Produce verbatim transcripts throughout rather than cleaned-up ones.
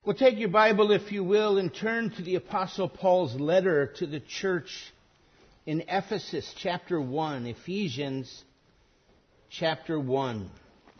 Well, take your Bible, if you will, and turn to the Apostle Paul's letter to the church in Ephesus, chapter one. Ephesians, chapter one.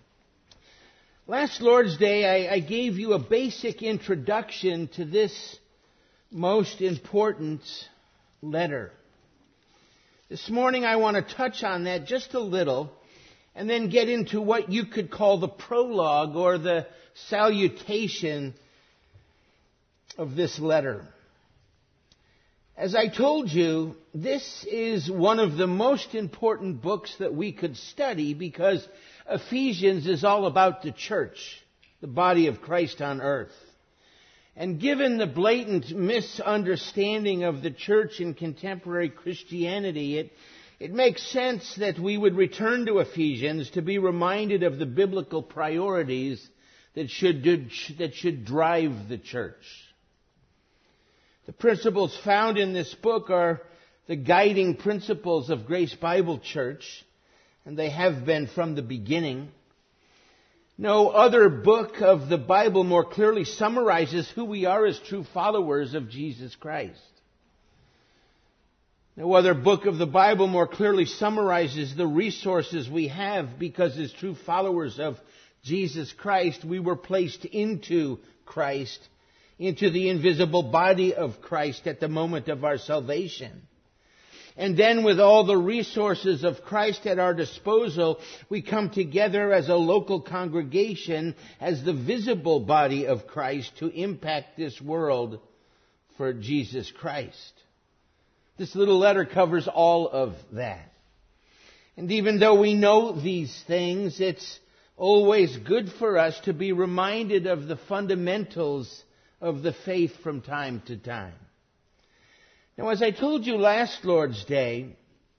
Last Lord's Day, I, I gave you a basic introduction to this most important letter. This morning, I want to touch on that just a little, and then get into what you could call the prologue or the salutation of this letter. As I told you, this is one of the most important books that we could study because Ephesians is all about the church, the body of Christ on earth. And given the blatant misunderstanding of the church in contemporary Christianity, it, it makes sense that we would return to Ephesians to be reminded of the biblical priorities that should, that should drive the church. The principles found in this book are the guiding principles of Grace Bible Church, and they have been from the beginning. No other book of the Bible more clearly summarizes who we are as true followers of Jesus Christ. No other book of the Bible more clearly summarizes the resources we have because as true followers of Jesus Christ, we were placed into Christ, into the invisible body of Christ at the moment of our salvation. And then with all the resources of Christ at our disposal, we come together as a local congregation, as the visible body of Christ to impact this world for Jesus Christ. This little letter covers all of that. And even though we know these things, it's always good for us to be reminded of the fundamentals of the faith from time to time. Now, as I told you last Lord's Day,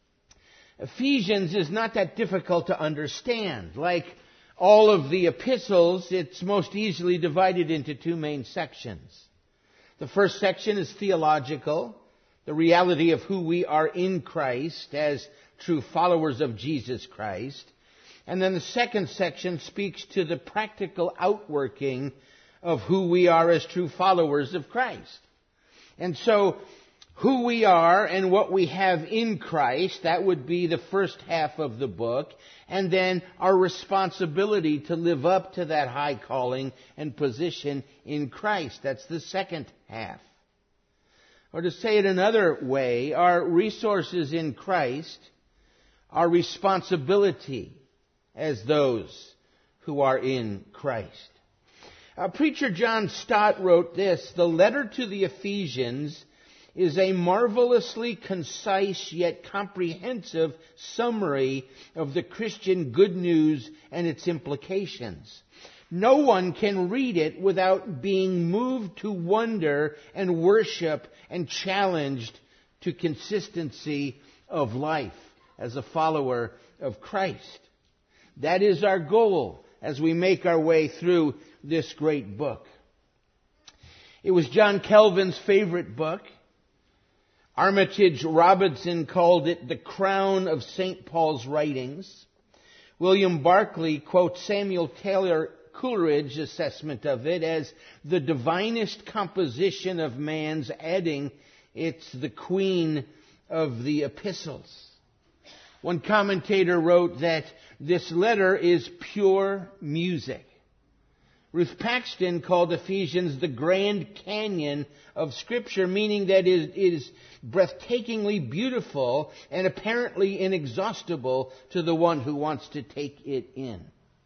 Ephesians is not that difficult to understand. Like all of the epistles, it's most easily divided into two main sections. The first section is theological, the reality of who we are in Christ as true followers of Jesus Christ. And then the second section speaks to the practical outworking of who we are as true followers of Christ. And so, who we are and what we have in Christ, that would be the first half of the book. And then our responsibility to live up to that high calling and position in Christ. That's the second half. Or to say it another way, our resources in Christ, our responsibility as those who are in Christ. Uh, Preacher John Stott wrote this: the letter to the Ephesians is a marvelously concise yet comprehensive summary of the Christian good news and its implications. No one can read it without being moved to wonder and worship and challenged to consistency of life as a follower of Christ. That is our goal as we make our way through this great book. It was John Calvin's favorite book. Armitage Robinson called it the crown of Saint Paul's writings. William Barclay quotes Samuel Taylor Coleridge's assessment of it as the divinest composition of man's, adding it's the queen of the epistles. One commentator wrote that this letter is pure music. Ruth Paxton called Ephesians the Grand Canyon of Scripture, meaning that it is breathtakingly beautiful and apparently inexhaustible to the one who wants to take it in.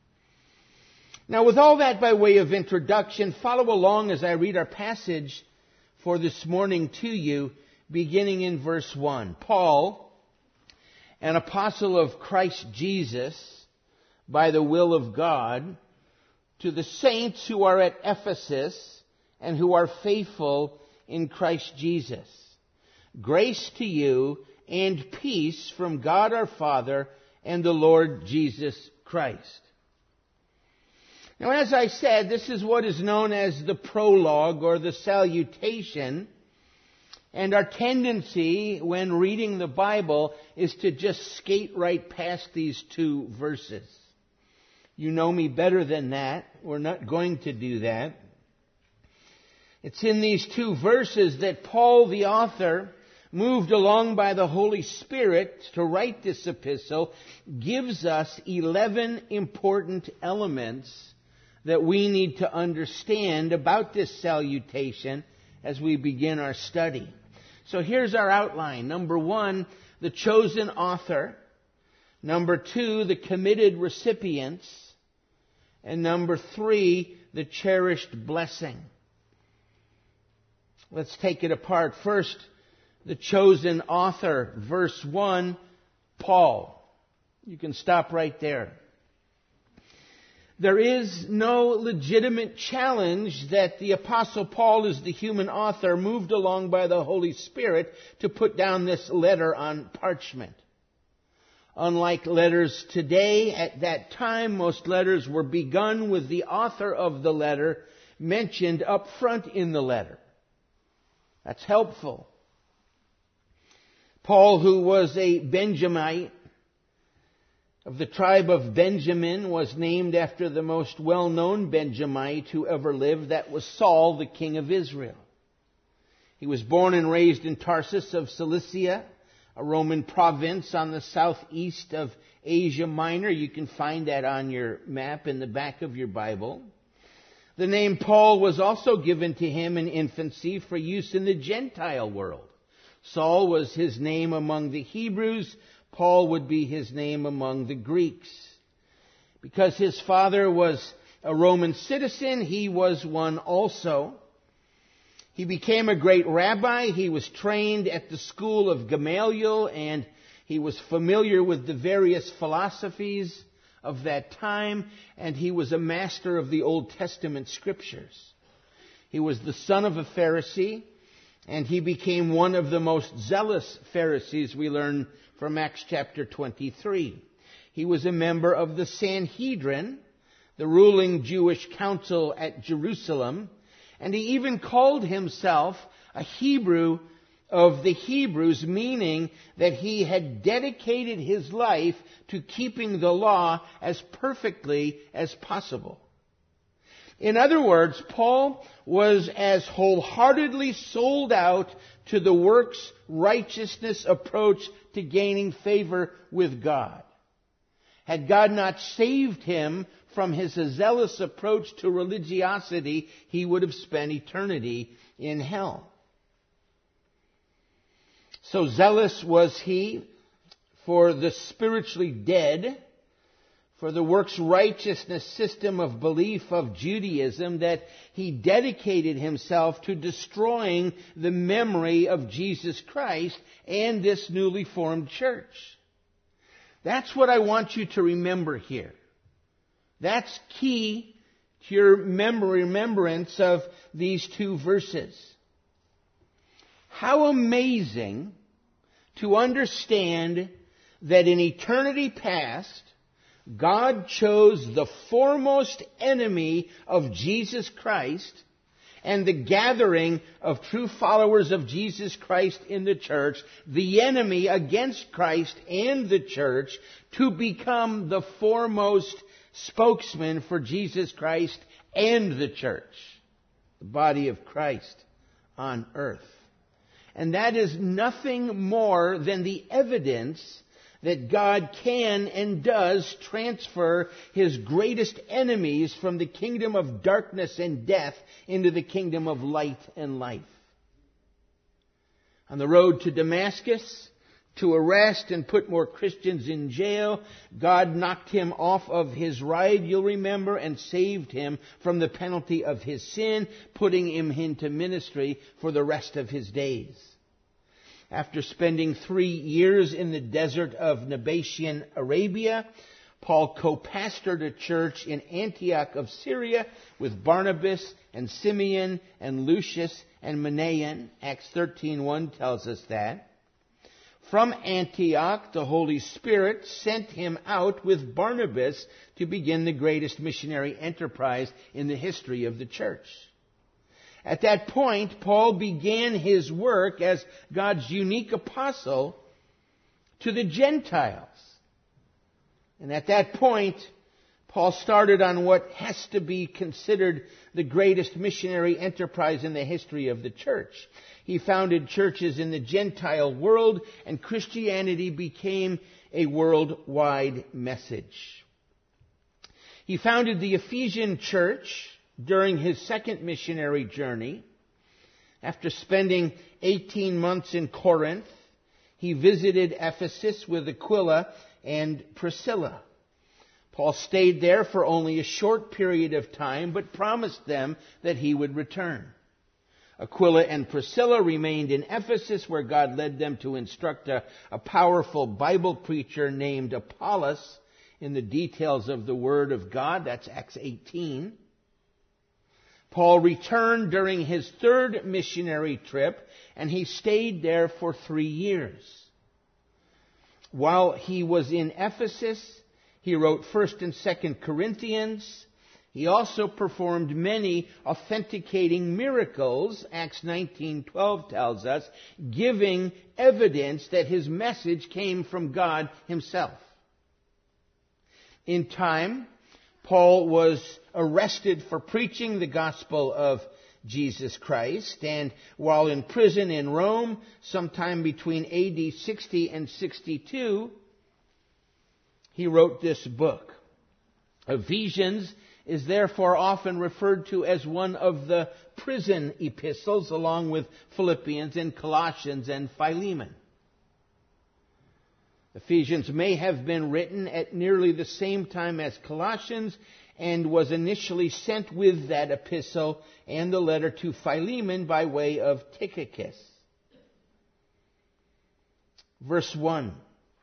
Now, with all that by way of introduction, follow along as I read our passage for this morning to you, beginning in verse one. Paul, an apostle of Christ Jesus, by the will of God, to the saints who are at Ephesus and who are faithful in Christ Jesus. Grace to you and peace from God our Father and the Lord Jesus Christ. Now, as I said, this is what is known as the prologue or the salutation. And our tendency when reading the Bible is to just skate right past these two verses. You know me better than that. We're not going to do that. It's in these two verses that Paul, the author, moved along by the Holy Spirit to write this epistle, gives us eleven important elements that we need to understand about this salutation as we begin our study. So here's our outline. Number one, the chosen author. Number two, the committed recipients. And number three, the cherished blessing. Let's take it apart. First, the chosen author. Verse one, Paul. You can stop right there. There is no legitimate challenge that the Apostle Paul, as the human author, moved along by the Holy Spirit to put down this letter on parchment. Unlike letters today, at that time, most letters were begun with the author of the letter mentioned up front in the letter. That's helpful. Paul, who was a Benjamite of the tribe of Benjamin, was named after the most well-known Benjamite who ever lived. That was Saul, the king of Israel. He was born and raised in Tarsus of Cilicia, a Roman province on the southeast of Asia Minor. You can find that on your map in the back of your Bible. The name Paul was also given to him in infancy for use in the Gentile world. Saul was his name among the Hebrews. Paul would be his name among the Greeks. Because his father was a Roman citizen, he was one also. He became a great rabbi. He was trained at the school of Gamaliel, and he was familiar with the various philosophies of that time, and he was a master of the Old Testament scriptures. He was the son of a Pharisee, and he became one of the most zealous Pharisees, we learn from Acts chapter twenty-three. He was a member of the Sanhedrin, the ruling Jewish council at Jerusalem, and he even called himself a Hebrew of the Hebrews, meaning that he had dedicated his life to keeping the law as perfectly as possible. In other words, Paul was as wholeheartedly sold out to the works righteousness approach to gaining favor with God. Had God not saved him from his zealous approach to religiosity, he would have spent eternity in hell. So zealous was he for the spiritually dead, for the works righteousness system of belief of Judaism, that he dedicated himself to destroying the memory of Jesus Christ and this newly formed church. That's what I want you to remember here. That's key to your memory, remembrance of these two verses. How amazing to understand that in eternity past, God chose the foremost enemy of Jesus Christ and the gathering of true followers of Jesus Christ in the church, the enemy against Christ and the church, to become the foremost spokesman for Jesus Christ and the church, the body of Christ on earth. And that is nothing more than the evidence that God can and does transfer His greatest enemies from the kingdom of darkness and death into the kingdom of light and life. On the road to Damascus, to arrest and put more Christians in jail, God knocked him off of his ride, you'll remember, and saved him from the penalty of his sin, putting him into ministry for the rest of his days. After spending three years in the desert of Nabatean Arabia, Paul co-pastored a church in Antioch of Syria with Barnabas and Simeon and Lucius and Manaen. Acts thirteen one tells us that. From Antioch, the Holy Spirit sent him out with Barnabas to begin the greatest missionary enterprise in the history of the church. At that point, Paul began his work as God's unique apostle to the Gentiles. And at that point, Paul started on what has to be considered the greatest missionary enterprise in the history of the church. He founded churches in the Gentile world, and Christianity became a worldwide message. He founded the Ephesian church during his second missionary journey. After spending eighteen months in Corinth, he visited Ephesus with Aquila and Priscilla. Paul stayed there for only a short period of time, but promised them that he would return. Aquila and Priscilla remained in Ephesus, where God led them to instruct a, a powerful Bible preacher named Apollos in the details of the Word of God. That's Acts eighteen. Paul returned during his third missionary trip, and he stayed there for three years. While he was in Ephesus, he wrote First and Second Corinthians. He also performed many authenticating miracles, Acts nineteen twelve tells us, giving evidence that his message came from God himself. In time, Paul was arrested for preaching the gospel of Jesus Christ, and while in prison in Rome, sometime between A D sixty and sixty-two, he wrote this book. Ephesians is therefore often referred to as one of the prison epistles, along with Philippians and Colossians and Philemon. Ephesians may have been written at nearly the same time as Colossians, and was initially sent with that epistle and the letter to Philemon by way of Tychicus. Verse one.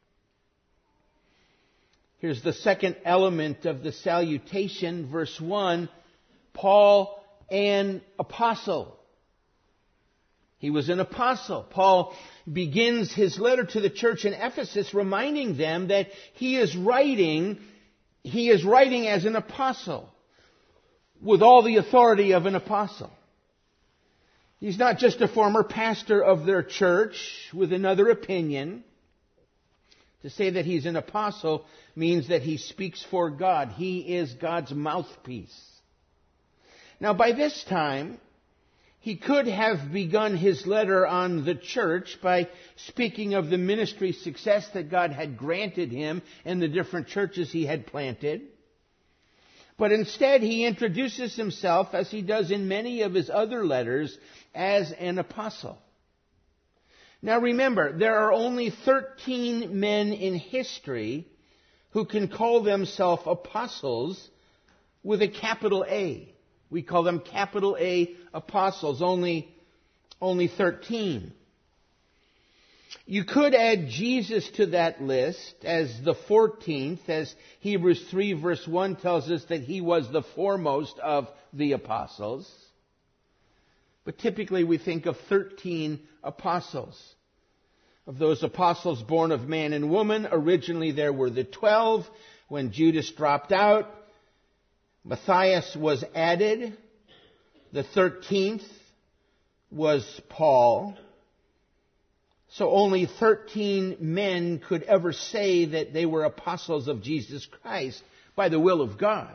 Here's the second element of the salutation. Verse one, Paul, an apostle. He was an apostle. Paul begins his letter to the church in Ephesus reminding them that he is writing, he is writing as an apostle with all the authority of an apostle. He's not just a former pastor of their church with another opinion. To say that he's an apostle means that he speaks for God. He is God's mouthpiece. Now, by this time, he could have begun his letter on the church by speaking of the ministry success that God had granted him and the different churches he had planted. But instead, he introduces himself, as he does in many of his other letters, as an apostle. Now remember, there are only thirteen men in history who can call themselves apostles with a capital A. We call them capital A apostles, only, only thirteen. You could add Jesus to that list as the fourteenth, as Hebrews three verse one tells us that he was the foremost of the apostles. But typically we think of thirteen apostles. Of those apostles born of man and woman, originally there were the twelve. When Judas dropped out, Matthias was added. The thirteenth was Paul. So only thirteen men could ever say that they were apostles of Jesus Christ by the will of God.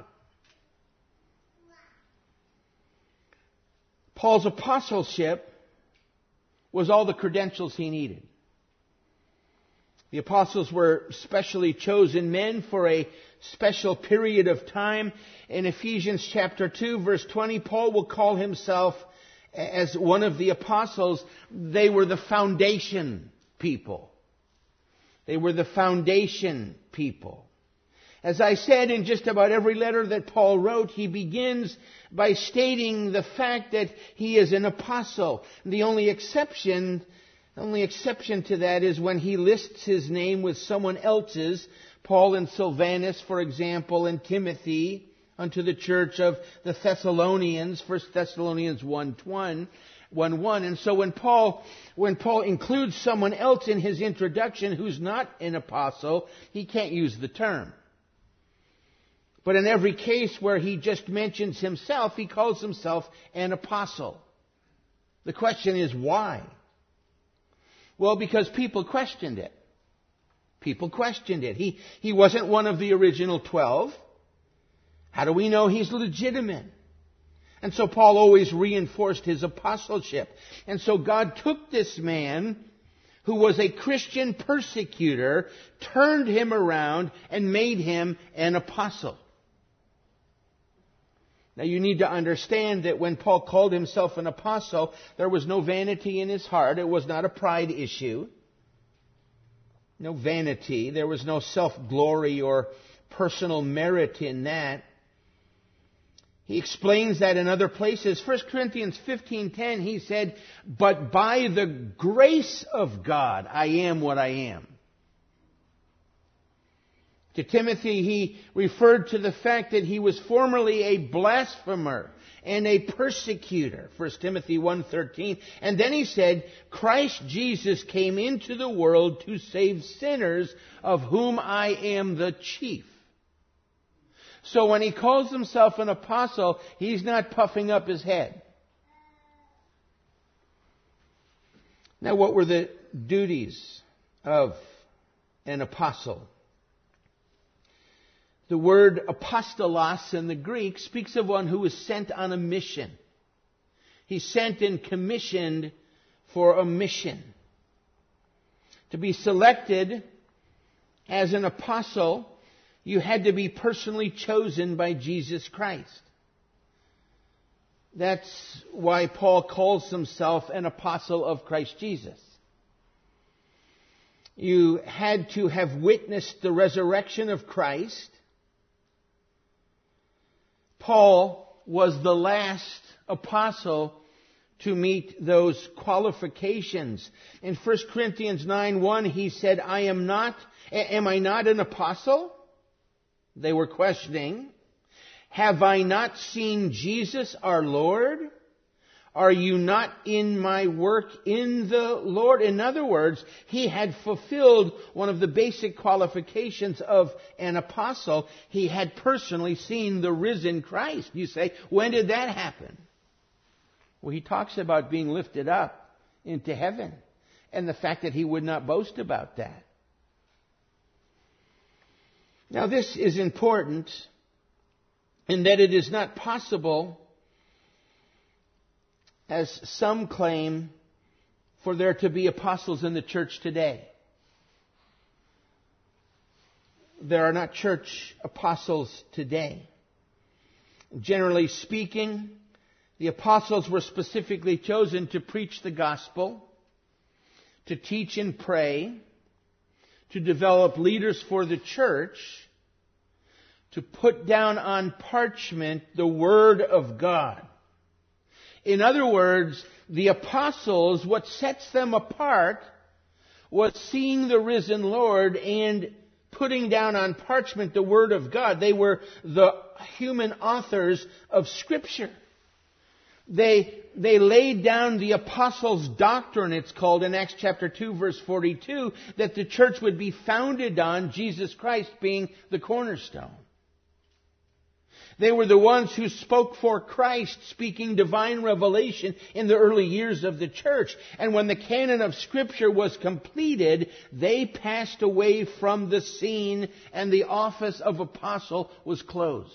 Paul's apostleship was all the credentials he needed. The apostles were specially chosen men for a special period of time. In Ephesians chapter two, verse twenty, Paul will call himself as one of the apostles. They were the foundation people. They were the foundation people. As I said, in just about every letter that Paul wrote, he begins by stating the fact that he is an apostle. The only exception, the only exception to that is when he lists his name with someone else's. Paul and Silvanus, for example, and Timothy unto the church of the Thessalonians, First Thessalonians one one. one one. And so when Paul, when Paul includes someone else in his introduction who's not an apostle, he can't use the term. But in every case where he just mentions himself, he calls himself an apostle. The question is why? Well, because people questioned it. People questioned it. He, he wasn't one of the original twelve. How do we know he's legitimate? And so Paul always reinforced his apostleship. And so God took this man who was a Christian persecutor, turned him around, and made him an apostle. Now you need to understand that when Paul called himself an apostle, there was no vanity in his heart. It was not a pride issue. No vanity. There was no self-glory or personal merit in that. He explains that in other places. First Corinthians fifteen ten, he said, "But by the grace of God, I am what I am." To Timothy, he referred to the fact that he was formerly a blasphemer and a persecutor. First Timothy one thirteen. And then he said, "Christ Jesus came into the world to save sinners, of whom I am the chief." So when he calls himself an apostle, he's not puffing up his head. Now, what were the duties of an apostle? The word apostolos in the Greek speaks of one who is sent on a mission. He's sent and commissioned for a mission. To be selected as an apostle, you had to be personally chosen by Jesus Christ. That's why Paul calls himself an apostle of Christ Jesus. You had to have witnessed the resurrection of Christ. Paul was the last apostle to meet those qualifications. In First Corinthians nine one, he said, I am not, am I not an apostle? They were questioning. Have I not seen Jesus our Lord? Are you not in my work in the Lord? In other words, he had fulfilled one of the basic qualifications of an apostle. He had personally seen the risen Christ. You say, when did that happen? Well, he talks about being lifted up into heaven and the fact that he would not boast about that. Now, this is important in that it is not possible, as some claim, for there to be apostles in the church today. There are not church apostles today. Generally speaking, the apostles were specifically chosen to preach the gospel, to teach and pray, to develop leaders for the church, to put down on parchment the Word of God. In other words, the apostles, what sets them apart was seeing the risen Lord and putting down on parchment the Word of God. They were the human authors of Scripture. They, they laid down the apostles' doctrine, it's called in Acts chapter two, verse forty-two, that the church would be founded on Jesus Christ being the cornerstone. They were the ones who spoke for Christ, speaking divine revelation in the early years of the church. And when the canon of Scripture was completed, they passed away from the scene and the office of apostle was closed.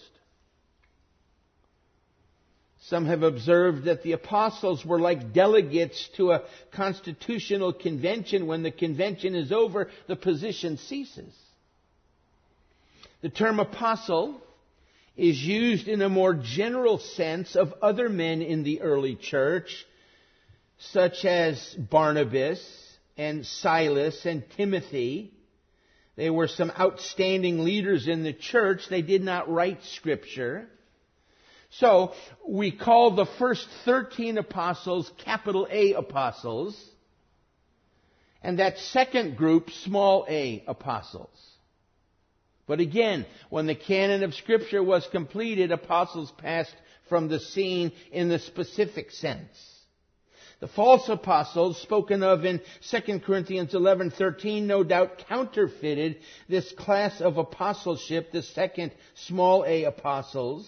Some have observed that the apostles were like delegates to a constitutional convention. When the convention is over, the position ceases. The term apostle is used in a more general sense of other men in the early church, such as Barnabas and Silas and Timothy. They were some outstanding leaders in the church. They did not write Scripture. So we call the first thirteen apostles capital A apostles, and that second group small a apostles. But again, when the canon of Scripture was completed, apostles passed from the scene in the specific sense. The false apostles spoken of in Second Corinthians eleven thirteen no doubt counterfeited this class of apostleship, the second small a apostles,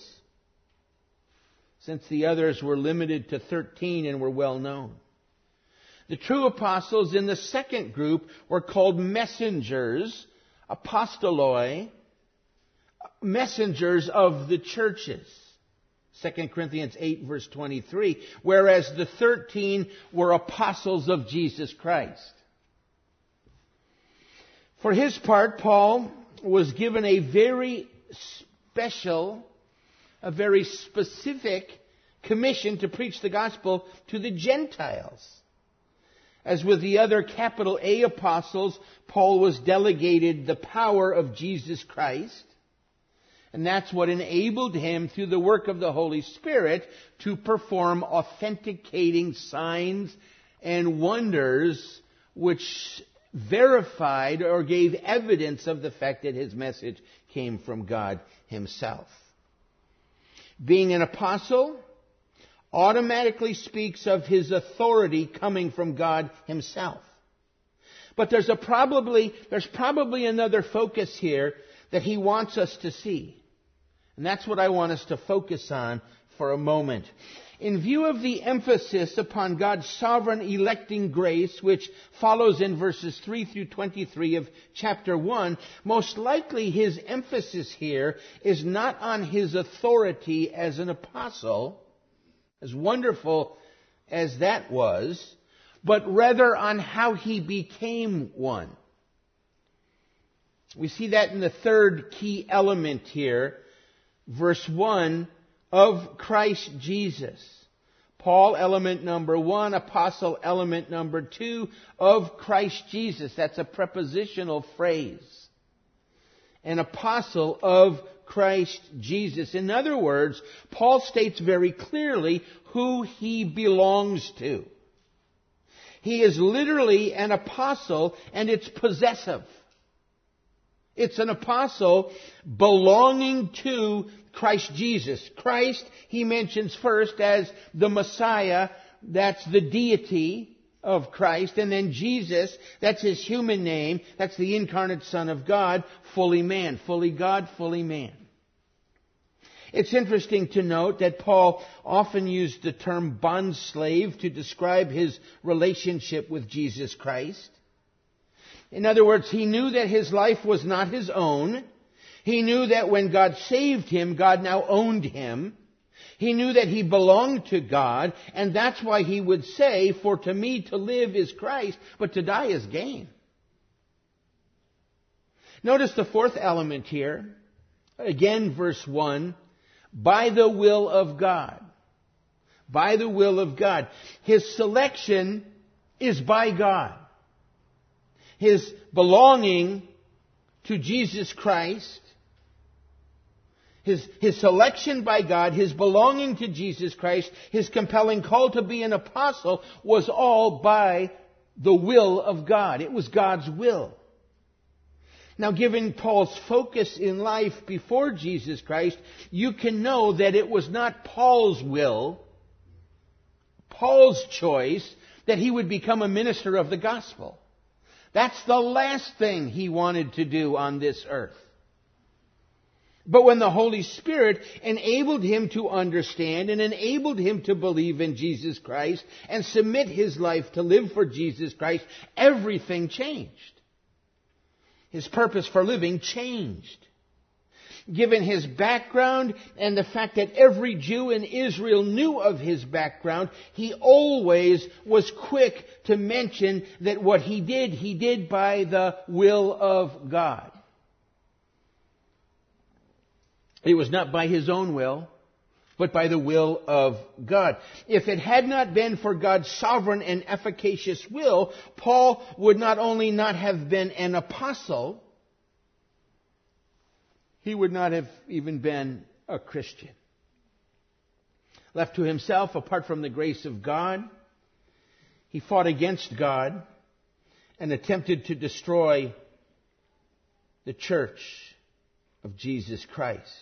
since the others were limited to thirteen and were well known. The true apostles in the second group were called messengers, apostoloi, messengers of the churches. Second Corinthians eight, verse twenty-three, whereas the thirteen were apostles of Jesus Christ. For his part, Paul was given a very special, a very specific commission to preach the gospel to the Gentiles. As with the other capital A apostles, Paul was delegated the power of Jesus Christ. And that's what enabled him, through the work of the Holy Spirit, to perform authenticating signs and wonders which verified or gave evidence of the fact that his message came from God himself. Being an apostle automatically speaks of his authority coming from God himself. But there's a probably, there's probably another focus here that he wants us to see. And that's what I want us to focus on for a moment. In view of the emphasis upon God's sovereign electing grace, which follows in verses three through twenty-three of chapter one, most likely his emphasis here is not on his authority as an apostle, as wonderful as that was, but rather on how he became one. We see that in the third key element here, verse one, of Christ Jesus. Paul, element number one. Apostle, element number two. Of Christ Jesus. That's a prepositional phrase. An apostle of Christ Jesus. In other words, Paul states very clearly who he belongs to. He is literally an apostle, and it's possessive. It's an apostle belonging to Christ Jesus. Christ, he mentions first as the Messiah. That's the deity of Christ. And then Jesus, that's his human name. That's the incarnate Son of God, fully man. Fully God, fully man. It's interesting to note that Paul often used the term bondslave to describe his relationship with Jesus Christ. In other words, he knew that his life was not his own. He knew that when God saved him, God now owned him. He knew that he belonged to God, and that's why he would say, "For to me to live is Christ, but to die is gain." Notice the fourth element here. Again, verse one. By the will of God. By the will of God. His selection is by God. His belonging to Jesus Christ, his, his selection by God, his belonging to Jesus Christ, his compelling call to be an apostle was all by the will of God. It was God's will. Now, given Paul's focus in life before Jesus Christ, you can know that it was not Paul's will, Paul's choice, that he would become a minister of the gospel. That's the last thing he wanted to do on this earth. But when the Holy Spirit enabled him to understand and enabled him to believe in Jesus Christ and submit his life to live for Jesus Christ, everything changed. His purpose for living changed. Given his background and the fact that every Jew in Israel knew of his background, he always was quick to mention that what he did, he did by the will of God. It was not by his own will, but by the will of God. If it had not been for God's sovereign and efficacious will, Paul would not only not have been an apostle, he would not have even been a Christian. Left to himself, apart from the grace of God, he fought against God and attempted to destroy the church of Jesus Christ.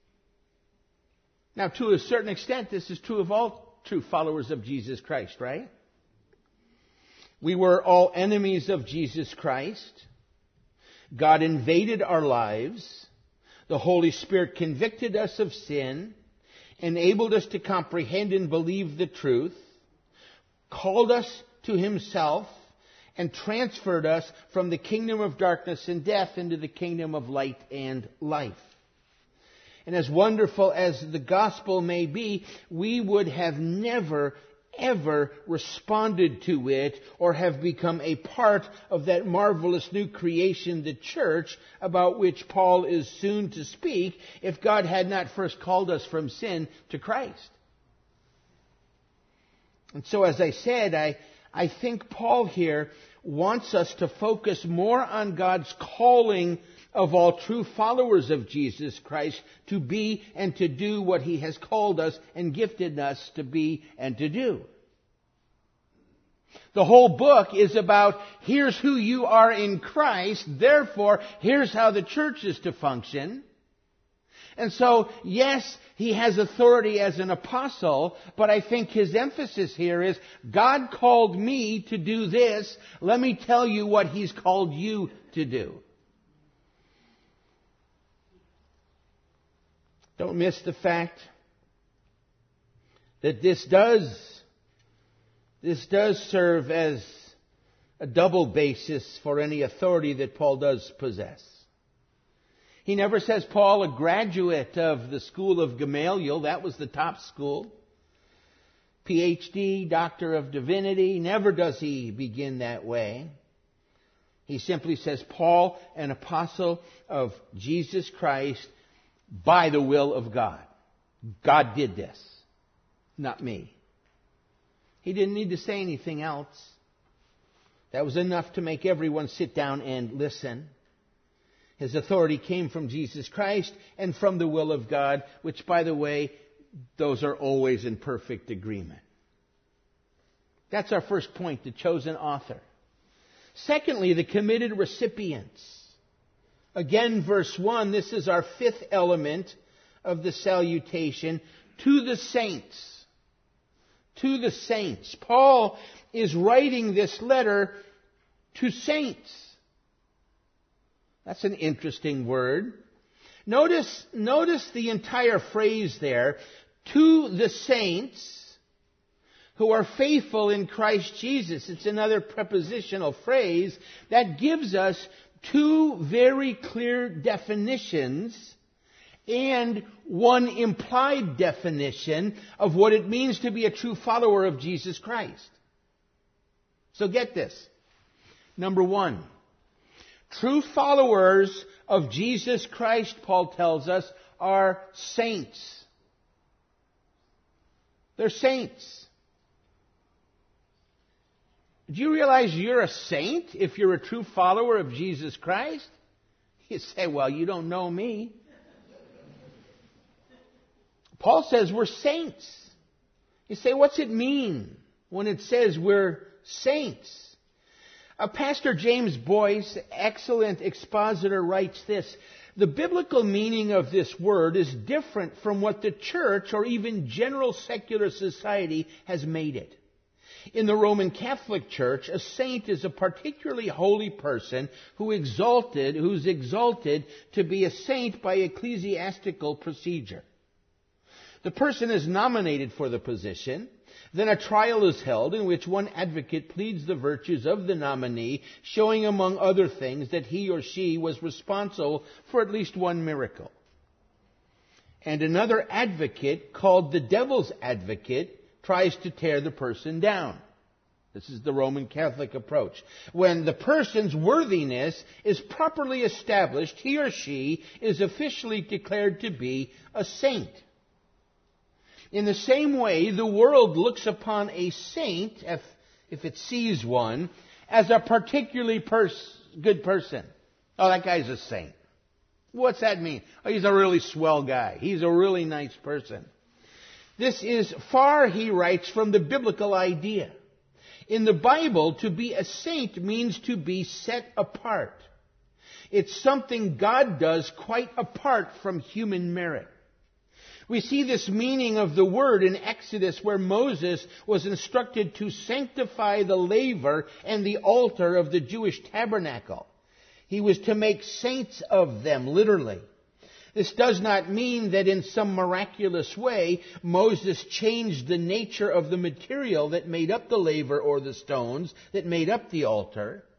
Now, to a certain extent, this is true of all true followers of Jesus Christ, right? We were all enemies of Jesus Christ. God invaded our lives. The Holy Spirit convicted us of sin, enabled us to comprehend and believe the truth, called us to himself, and transferred us from the kingdom of darkness and death into the kingdom of light and life. And as wonderful as the gospel may be, we would have never, ever responded to it or have become a part of that marvelous new creation, the church, about which Paul is soon to speak, if God had not first called us from sin to Christ. And so, as I said, I, I think Paul here wants us to focus more on God's calling of all true followers of Jesus Christ to be and to do what He has called us and gifted us to be and to do. The whole book is about, here's who you are in Christ, therefore, here's how the church is to function. And so, yes, he has authority as an apostle, but I think his emphasis here is, God called me to do this, let me tell you what He's called you to do. Don't miss the fact that this does, this does serve as a double basis for any authority that Paul does possess. He never says Paul, a graduate of the school of Gamaliel, that was the top school. P H D, Doctor of Divinity, never does he begin that way. He simply says, Paul, an apostle of Jesus Christ, by the will of God. God did this, not me. He didn't need to say anything else. That was enough to make everyone sit down and listen. His authority came from Jesus Christ and from the will of God, which, by the way, those are always in perfect agreement. That's our first point, the chosen author. Secondly, the committed recipients. Again, verse one, this is our fifth element of the salutation, to the saints. To the saints. Paul is writing this letter to saints. That's an interesting word. Notice, notice the entire phrase there, to the saints who are faithful in Christ Jesus. It's another prepositional phrase that gives us two very clear definitions and one implied definition of what it means to be a true follower of Jesus Christ. So get this. Number one, true followers of Jesus Christ, Paul tells us, are saints. They're saints. Do you realize you're a saint if you're a true follower of Jesus Christ? You say, well, you don't know me. Paul says we're saints. You say, what's it mean when it says we're saints? Uh, Pastor James Boyce, excellent expositor, writes this. The biblical meaning of this word is different from what the church or even general secular society has made it. In the Roman Catholic Church, a saint is a particularly holy person who exalted, who's exalted to be a saint by ecclesiastical procedure. The person is nominated for the position. Then a trial is held in which one advocate pleads the virtues of the nominee, showing among other things that he or she was responsible for at least one miracle. And another advocate, called the devil's advocate, tries to tear the person down. This is the Roman Catholic approach. When the person's worthiness is properly established, he or she is officially declared to be a saint. In the same way, the world looks upon a saint, if, if it sees one, as a particularly pers- good person. Oh, that guy's a saint. What's that mean? Oh, he's a really swell guy. He's a really nice person. This is far, he writes, from the biblical idea. In the Bible, to be a saint means to be set apart. It's something God does quite apart from human merit. We see this meaning of the word in Exodus, where Moses was instructed to sanctify the laver and the altar of the Jewish tabernacle. He was to make saints of them, literally. This does not mean that in some miraculous way Moses changed the nature of the material that made up the laver or the stones that made up the altar.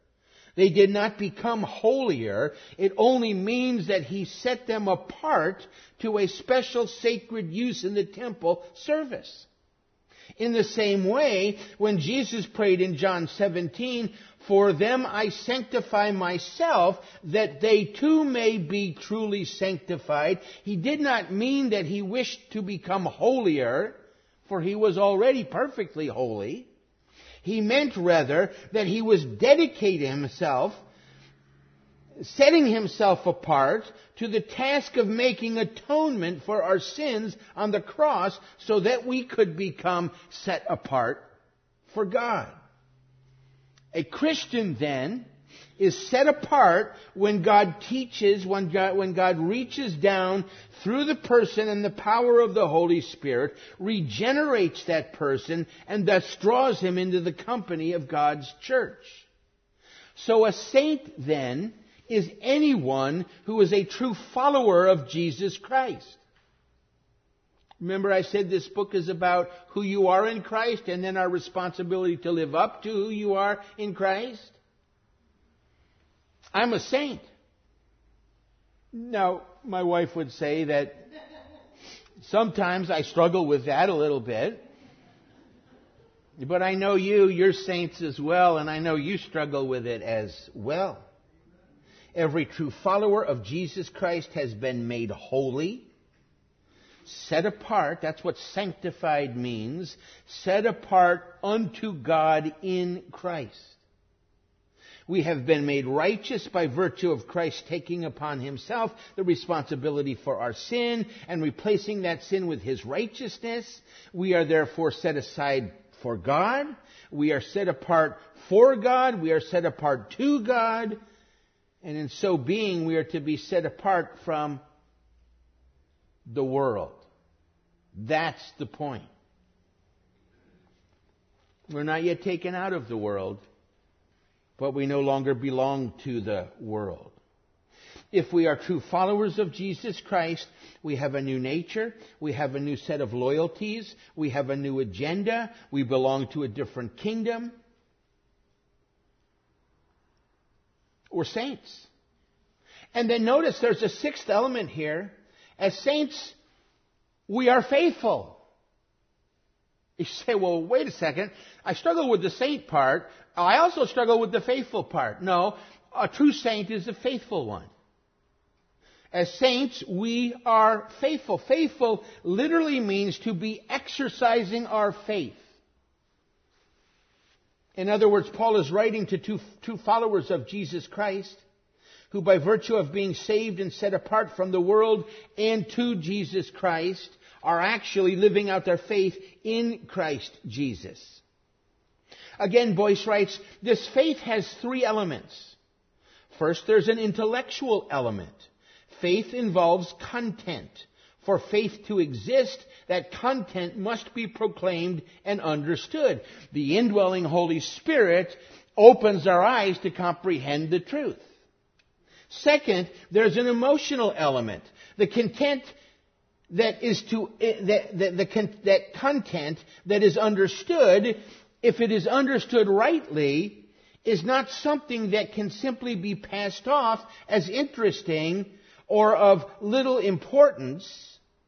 They did not become holier. It only means that He set them apart to a special sacred use in the temple service. In the same way, when Jesus prayed in John seventeen, "For them I sanctify myself, that they too may be truly sanctified," He did not mean that He wished to become holier, for He was already perfectly holy. He meant rather that He was dedicating Himself, setting Himself apart to the task of making atonement for our sins on the cross so that we could become set apart for God. A Christian, then, is set apart when God teaches, when God, when God reaches down through the person and the power of the Holy Spirit, regenerates that person, and thus draws him into the company of God's church. So a saint, then, is anyone who is a true follower of Jesus Christ. Remember I said this book is about who you are in Christ and then our responsibility to live up to who you are in Christ? I'm a saint. Now, my wife would say that sometimes I struggle with that a little bit. But I know you, you're saints as well, and I know you struggle with it as well. Every true follower of Jesus Christ has been made holy, set apart. That's what sanctified means. Set apart unto God in Christ. We have been made righteous by virtue of Christ taking upon Himself the responsibility for our sin and replacing that sin with His righteousness. We are therefore set aside for God. We are set apart for God. We are set apart to God. And in so being, we are to be set apart from the world. That's the point. We're not yet taken out of the world, but we no longer belong to the world. If we are true followers of Jesus Christ, we have a new nature, we have a new set of loyalties, we have a new agenda, we belong to a different kingdom. We're saints. And then notice there's a sixth element here. As saints, we are faithful. You say, well, wait a second. I struggle with the saint part. I also struggle with the faithful part. No, a true saint is a faithful one. As saints, we are faithful. Faithful literally means to be exercising our faith. In other words, Paul is writing to two, two followers of Jesus Christ who by virtue of being saved and set apart from the world and to Jesus Christ are actually living out their faith in Christ Jesus. Again, Boyce writes, this faith has three elements. First, there's an intellectual element. Faith involves content. For faith to exist, that content must be proclaimed and understood. The indwelling Holy Spirit opens our eyes to comprehend the truth. Second, there's an emotional element. The content that is to that the, the, that content that is understood, if it is understood rightly, is not something that can simply be passed off as interesting or of little importance.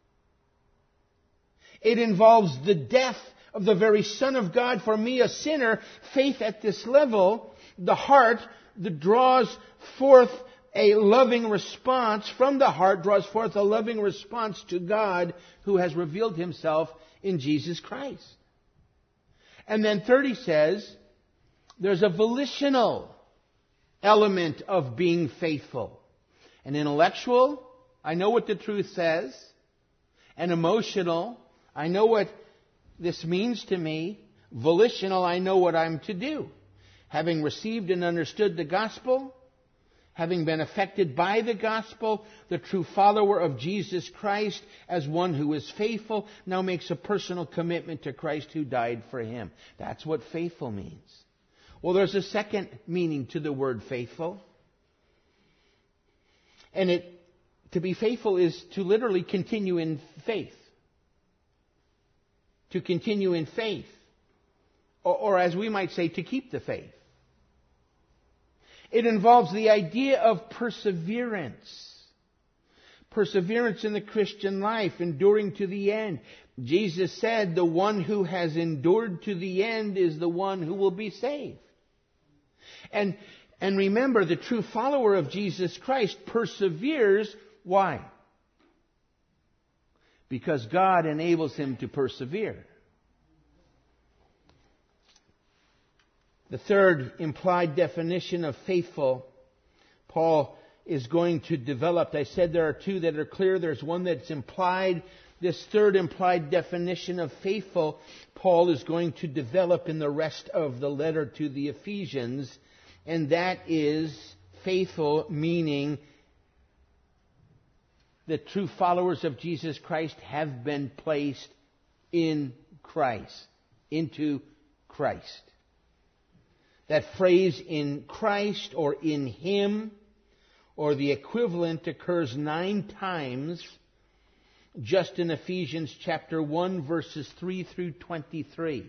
It involves the death of the very Son of God for me, a sinner. Faith at this level, the heart that draws forth a loving response from the heart, draws forth a loving response to God who has revealed Himself in Jesus Christ. And then third, he says, there's a volitional element of being faithful. An intellectual, I know what the truth says. An emotional, I know what this means to me. Volitional, I know what I'm to do. Having received and understood the gospel, having been affected by the gospel, the true follower of Jesus Christ as one who is faithful now makes a personal commitment to Christ who died for him. That's what faithful means. Well, there's a second meaning to the word faithful. And it, to be faithful is to literally continue in faith. To continue in faith. Or, or as we might say, to keep the faith. It involves the idea of perseverance. Perseverance in the Christian life, enduring to the end. Jesus said, the one who has endured to the end is the one who will be saved. And, and remember, the true follower of Jesus Christ perseveres. Why? Because God enables him to persevere. The third implied definition of faithful, Paul is going to develop. I said there are two that are clear. There's one that's implied. This third implied definition of faithful, Paul is going to develop in the rest of the letter to the Ephesians. And that is faithful, meaning the true followers of Jesus Christ have been placed in Christ, into Christ. That phrase in Christ or in Him or the equivalent occurs nine times just in Ephesians chapter one, verses three through twenty-three.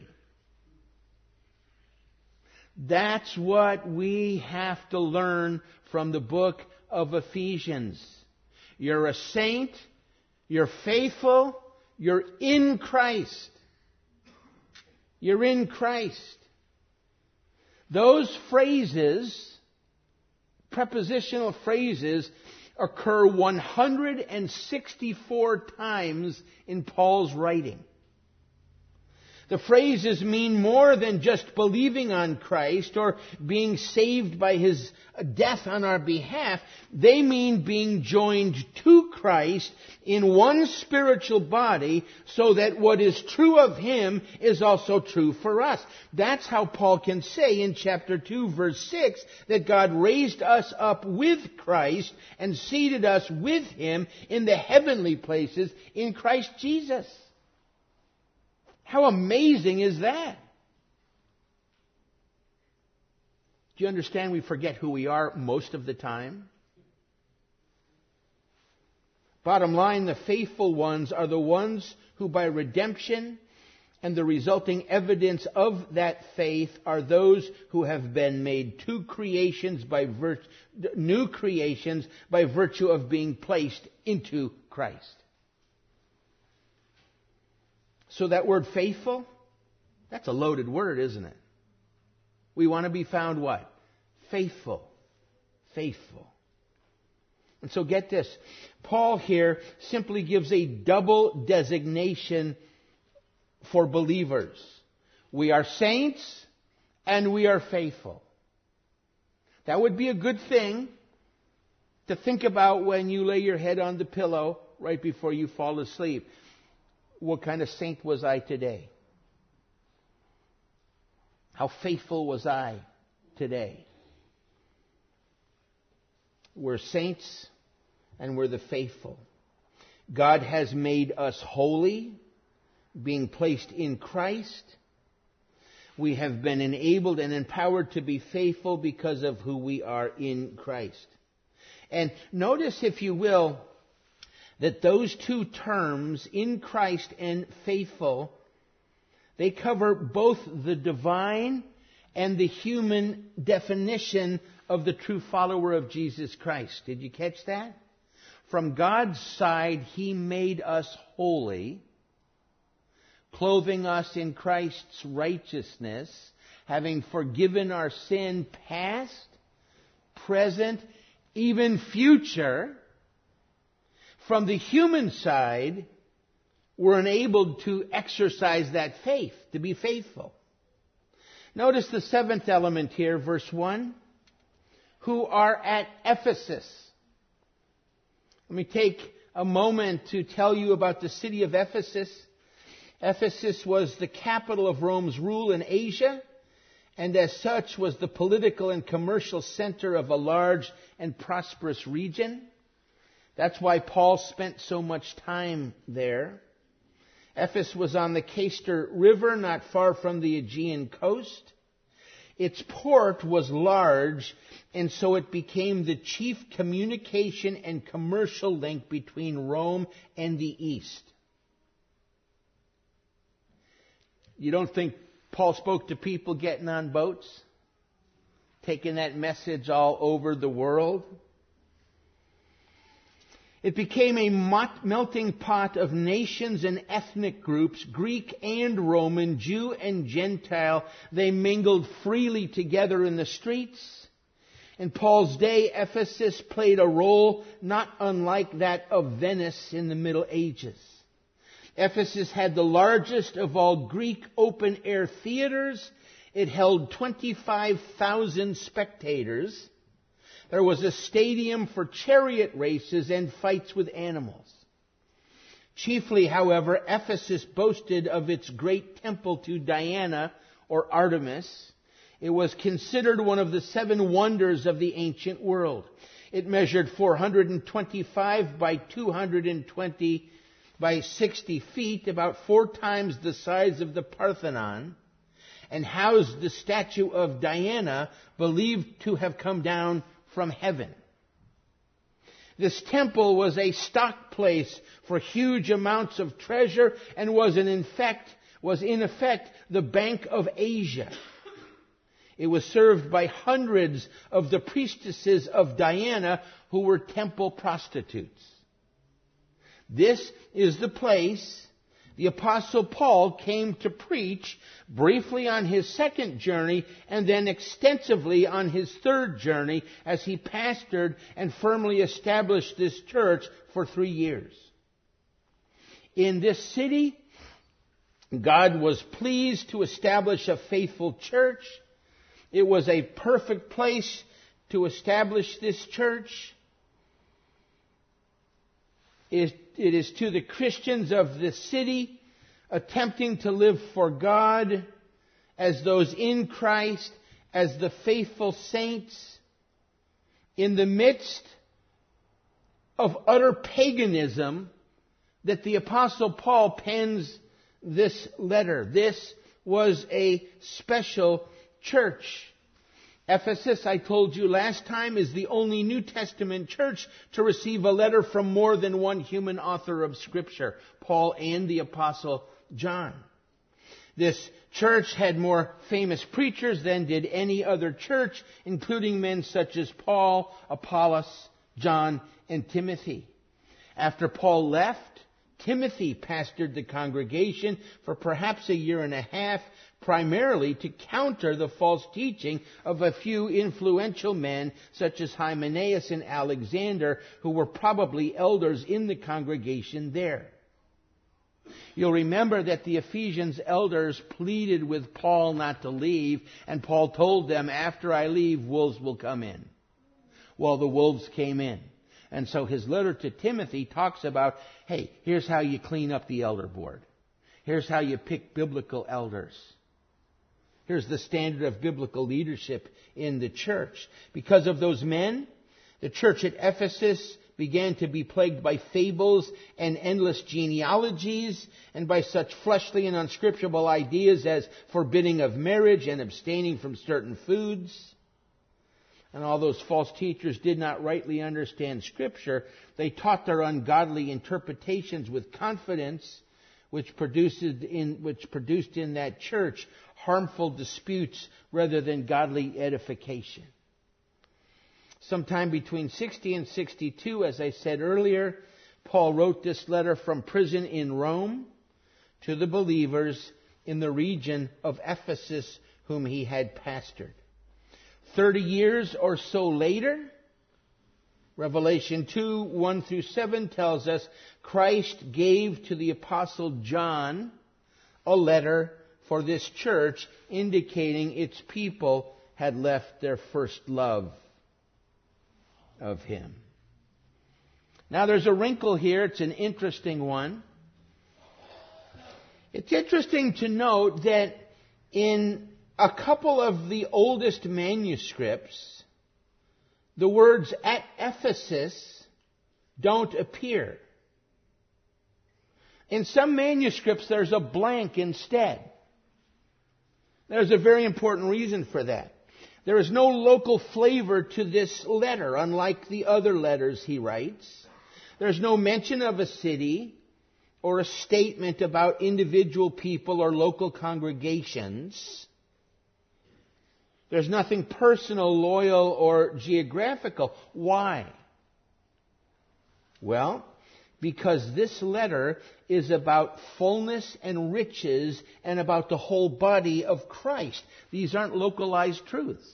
That's what we have to learn from the book of Ephesians. You're a saint, you're faithful, you're in Christ. You're in Christ. Those phrases, prepositional phrases, occur one hundred sixty-four times in Paul's writing. The phrases mean more than just believing on Christ or being saved by His death on our behalf. They mean being joined to Christ in one spiritual body so that what is true of Him is also true for us. That's how Paul can say in chapter two, verse six, that God raised us up with Christ and seated us with Him in the heavenly places in Christ Jesus. How amazing is that? Do you understand we forget who we are most of the time? Bottom line, the faithful ones are the ones who by redemption and the resulting evidence of that faith are those who have been made two creations by virt- new creations by virtue of being placed into Christ. So that word faithful, that's a loaded word, isn't it? We want to be found what? Faithful. Faithful. And so get this. Paul here simply gives a double designation for believers. We are saints and we are faithful. That would be a good thing to think about when you lay your head on the pillow right before you fall asleep. What kind of saint was I today? How faithful was I today? We're saints and we're the faithful. God has made us holy, being placed in Christ. We have been enabled and empowered to be faithful because of who we are in Christ. And notice, if you will, that those two terms, in Christ and faithful, they cover both the divine and the human definition of the true follower of Jesus Christ. Did you catch that? From God's side, He made us holy, clothing us in Christ's righteousness, having forgiven our sin past, present, even future. From the human side, we're enabled to exercise that faith, to be faithful. Notice the seventh element here, verse one. Who are at Ephesus. Let me take a moment to tell you about the city of Ephesus. Ephesus was the capital of Rome's rule in Asia, and as such was the political and commercial center of a large and prosperous region. That's why Paul spent so much time there. Ephesus was on the Cayster River, not far from the Aegean coast. Its port was large, and so it became the chief communication and commercial link between Rome and the East. You don't think Paul spoke to people getting on boats? taking that message all over the world. It became a melting pot of nations and ethnic groups, Greek and Roman, Jew and Gentile. They mingled freely together in the streets. In Paul's day, Ephesus played a role not unlike that of Venice in the Middle Ages. Ephesus had the largest of all Greek open-air theaters. It held twenty-five thousand spectators. There was a stadium for chariot races and fights with animals. Chiefly, however, Ephesus boasted of its great temple to Diana, or Artemis. It was considered one of the seven wonders of the ancient world. It measured four hundred twenty-five by two hundred twenty by sixty feet, about four times the size of the Parthenon, and housed the statue of Diana, believed to have come down from heaven. This temple was a stock place for huge amounts of treasure and was in effect, was in effect the Bank of Asia. It was served by hundreds of the priestesses of Diana who were temple prostitutes. This is the place the Apostle Paul came to preach briefly on his second journey and then extensively on his third journey as he pastored and firmly established this church for three years. In this city, God was pleased to establish a faithful church. It was a perfect place to establish this church. It It is to the Christians of the city attempting to live for God as those in Christ, as the faithful saints, in the midst of utter paganism, that the Apostle Paul pens this letter. This was a special church. Ephesus, I told you last time, is the only New Testament church to receive a letter from more than one human author of Scripture, Paul and the Apostle John. This church had more famous preachers than did any other church, including men such as Paul, Apollos, John, and Timothy. After Paul left, Timothy pastored the congregation for perhaps a year and a half, primarily to counter the false teaching of a few influential men such as Hymenaeus and Alexander, who were probably elders in the congregation there. You'll remember that the Ephesians elders pleaded with Paul not to leave, and Paul told them, after I leave, wolves will come in. Well, the wolves came in. And so his letter to Timothy talks about, hey, here's how you clean up the elder board. Here's how you pick biblical elders. Here's the standard of biblical leadership in the church. Because of those men, the church at Ephesus began to be plagued by fables and endless genealogies, and by such fleshly and unscriptural ideas as forbidding of marriage and abstaining from certain foods. And all those false teachers did not rightly understand Scripture. They taught their ungodly interpretations with confidence, which produced in, which produced in that church harmful disputes rather than godly edification. Sometime between sixty and sixty-two, as I said earlier, Paul wrote this letter from prison in Rome to the believers in the region of Ephesus whom he had pastored. Thirty years or so later, Revelation two, one through seven tells us Christ gave to the Apostle John a letter for this church, indicating its people had left their first love of him. Now there's a wrinkle here. It's an interesting one. It's interesting to note that in a couple of the oldest manuscripts, the words at Ephesus don't appear. In some manuscripts, there's a blank instead. There's a very important reason for that. There is no local flavor to this letter, unlike the other letters he writes. There's no mention of a city or a statement about individual people or local congregations. There's nothing personal, loyal, or geographical. Why? Well, because this letter is about fullness and riches and about the whole body of Christ. These aren't localized truths.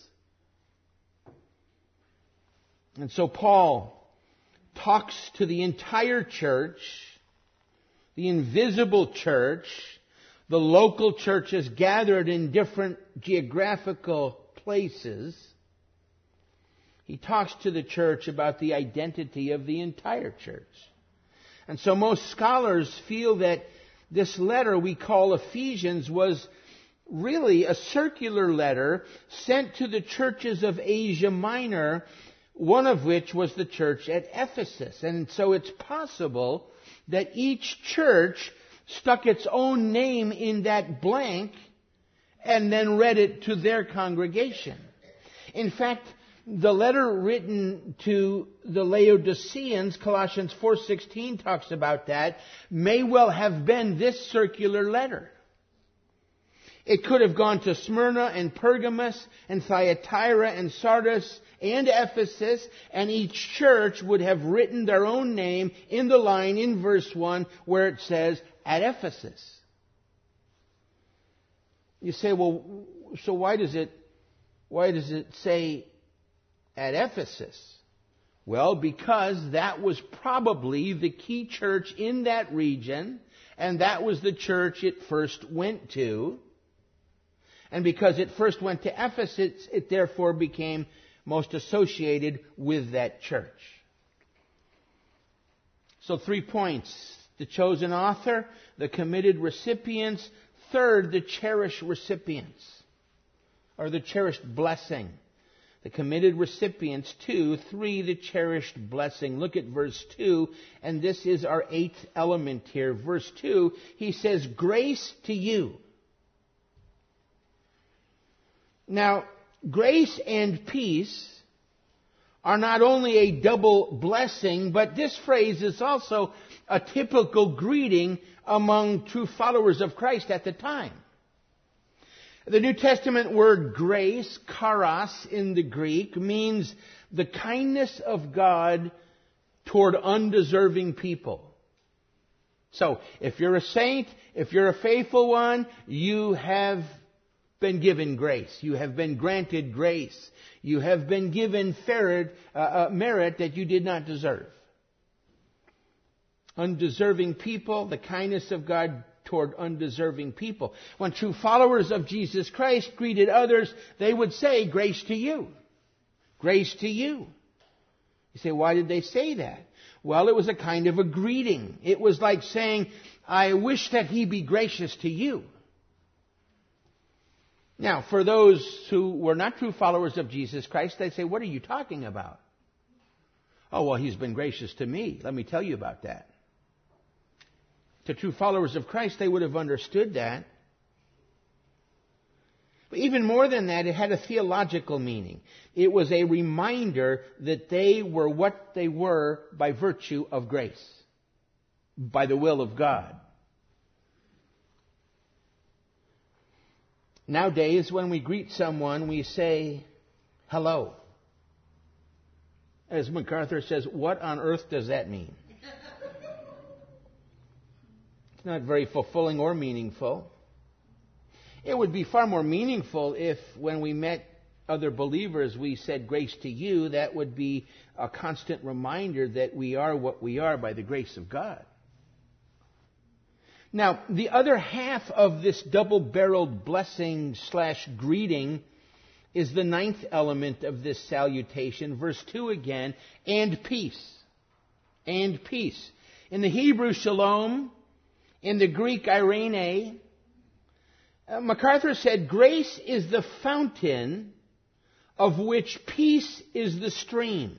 And so Paul talks to the entire church, the invisible church, the local churches gathered in different geographical places. He talks to the church about the identity of the entire church. And so most scholars feel that this letter we call Ephesians was really a circular letter sent to the churches of Asia Minor, one of which was the church at Ephesus. And so it's possible that each church stuck its own name in that blank and then read it to their congregation. In fact, the letter written to the Laodiceans, Colossians four sixteen talks about that, may well have been this circular letter. It could have gone to Smyrna and Pergamos and Thyatira and Sardis and Ephesus, and each church would have written their own name in the line in verse one where it says, at Ephesus. You say, well, so why does it, why does it say at Ephesus? Well, because that was probably the key church in that region, and that was the church it first went to. And because it first went to Ephesus, it therefore became most associated with that church. So three points. The chosen author, the committed recipients, third, the cherished recipients, or the cherished blessing. The committed recipients, two. Three, the cherished blessing. Look at verse two, and this is our eighth element here. Verse two, he says, grace to you. Now, grace and peace are not only a double blessing, but this phrase is also a typical greeting among true followers of Christ at the time. The New Testament word grace, charis in the Greek, means the kindness of God toward undeserving people. So, if you're a saint, if you're a faithful one, you have been given grace. You have been granted grace. You have been given merit, uh, uh, merit that you did not deserve. Undeserving people, the kindness of God toward undeserving people. When true followers of Jesus Christ greeted others, they would say, grace to you. Grace to you. You say, why did they say that? Well, it was a kind of a greeting. It was like saying, I wish that he be gracious to you. Now, for those who were not true followers of Jesus Christ, they say, what are you talking about? Oh, well, he's been gracious to me. Let me tell you about that. To true followers of Christ, they would have understood that. But even more than that, it had a theological meaning. It was a reminder that they were what they were by virtue of grace, by the will of God. Nowadays, when we greet someone, we say, hello. As MacArthur says, what on earth does that mean? It's not very fulfilling or meaningful. It would be far more meaningful if, when we met other believers, we said grace to you. That would be a constant reminder that we are what we are by the grace of God. Now, the other half of this double-barreled blessing slash greeting is the ninth element of this salutation. Verse two again, and peace. And peace. In the Hebrew, shalom. In the Greek, eirene. Uh, MacArthur said, grace is the fountain of which peace is the stream.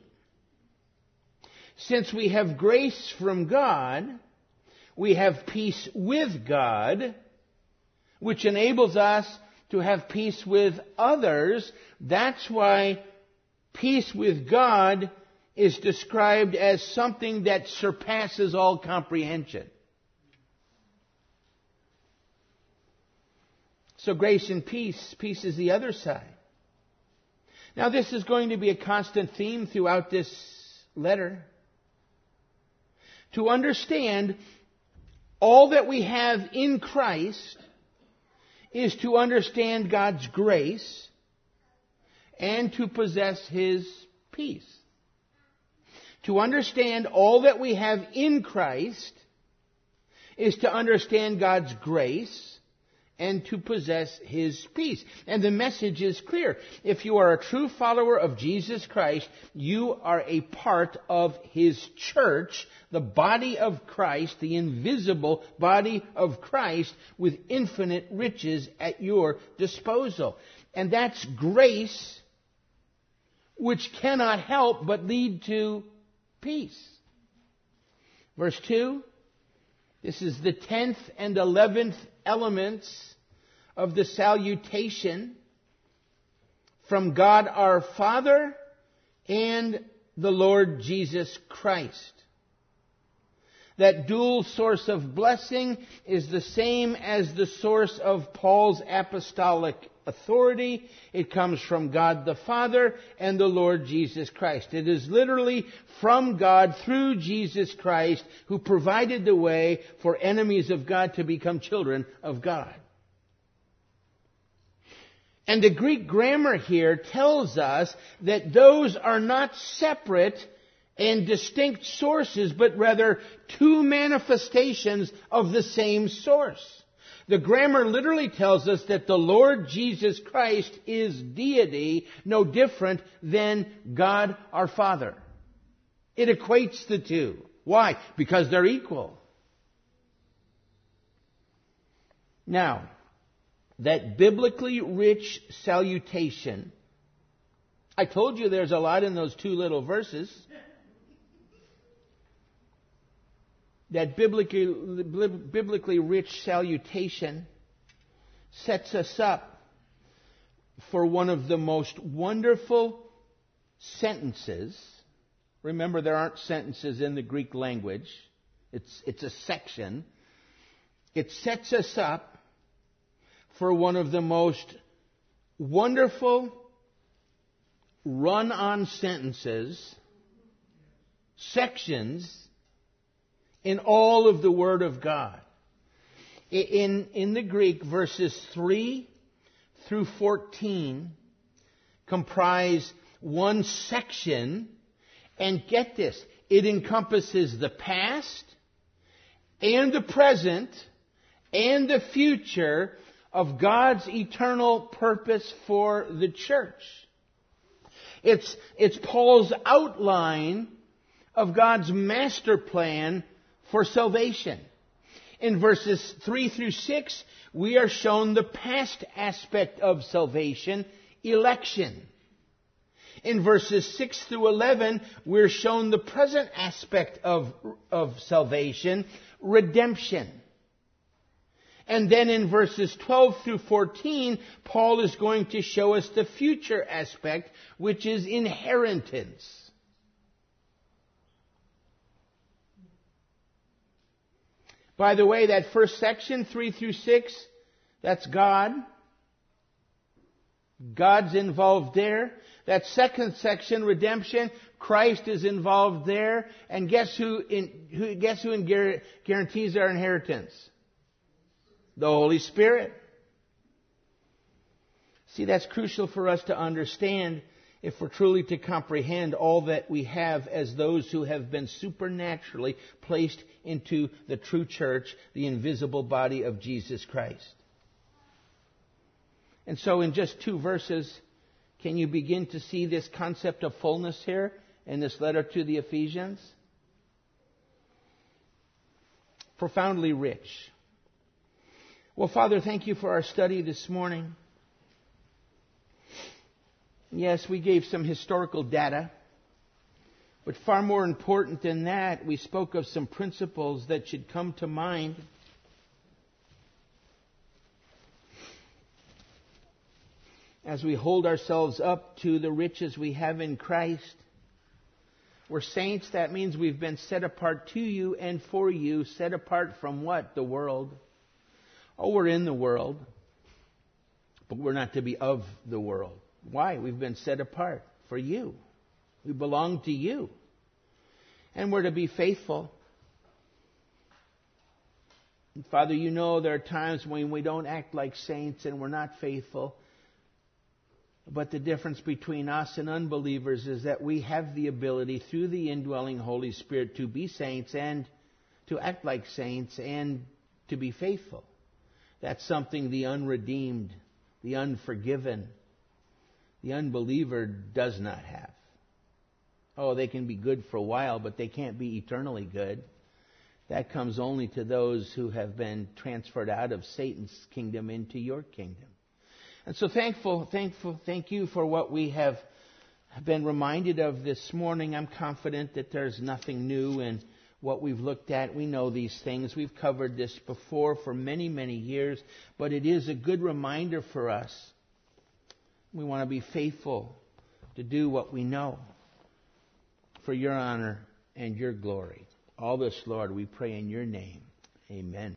Since we have grace from God, we have peace with God, which enables us to have peace with others. That's why peace with God is described as something that surpasses all comprehension. So grace and peace, peace is the other side. Now, this is going to be a constant theme throughout this letter. To understand all that we have in Christ is to understand God's grace and to possess His peace. To understand all that we have in Christ is to understand God's grace and to possess His peace. And the message is clear. If you are a true follower of Jesus Christ, you are a part of His church, the body of Christ, the invisible body of Christ, with infinite riches at your disposal. And that's grace, which cannot help but lead to peace. Verse two, this is the tenth and eleventh elements of the salutation from God our Father and the Lord Jesus Christ. That dual source of blessing is the same as the source of Paul's apostolic authority. It comes from God the Father and the Lord Jesus Christ. It is literally from God through Jesus Christ, who provided the way for enemies of God to become children of God. And the Greek grammar here tells us that those are not separate and distinct sources, but rather two manifestations of the same source. The grammar literally tells us that the Lord Jesus Christ is deity, no different than God our Father. It equates the two. Why? Because they're equal. Now, that biblically rich salutation, I told you there's a lot in those two little verses. That biblically, biblically rich salutation sets us up for one of the most wonderful sentences. Remember, there aren't sentences in the Greek language. It's, it's a section. It sets us up for one of the most wonderful run-on sentences, sections, in all of the Word of God. In, in the Greek, verses three through fourteen comprise one section, and get this, it encompasses the past and the present and the future of God's eternal purpose for the church. It's, it's Paul's outline of God's master plan for salvation. In verses three through six, we are shown the past aspect of salvation, election. In verses six through eleven, we're shown the present aspect of, of salvation, redemption. And then in verses twelve through fourteen, Paul is going to show us the future aspect, which is inheritance. By the way, that first section, three through six, that's God. God's involved there. That second section, redemption, Christ is involved there. And guess who, in, who, guess who in guarantees our inheritance? The Holy Spirit. See, that's crucial for us to understand if we're truly to comprehend all that we have as those who have been supernaturally placed into the true church, the invisible body of Jesus Christ. And so in just two verses, can you begin to see this concept of fullness here in this letter to the Ephesians? Profoundly rich. Well, Father, thank you for our study this morning. Yes, we gave some historical data, but far more important than that, we spoke of some principles that should come to mind as we hold ourselves up to the riches we have in Christ. We're saints. That means we've been set apart to you and for you. Set apart from what? The world. Oh, we're in the world, but we're not to be of the world. Why? We've been set apart for you. We belong to you. And we're to be faithful. And Father, you know there are times when we don't act like saints and we're not faithful. But the difference between us and unbelievers is that we have the ability through the indwelling Holy Spirit to be saints and to act like saints and to be faithful. That's something the unredeemed, the unforgiven, the unbeliever does not have. Oh, they can be good for a while, but they can't be eternally good. That comes only to those who have been transferred out of Satan's kingdom into your kingdom. And so thankful, thankful, thank you for what we have been reminded of this morning. I'm confident that there's nothing new in what we've looked at. We know these things. We've covered this before for many, many years, but it is a good reminder for us. We want to be faithful to do what we know for your honor and your glory. All this, Lord, we pray in your name. Amen.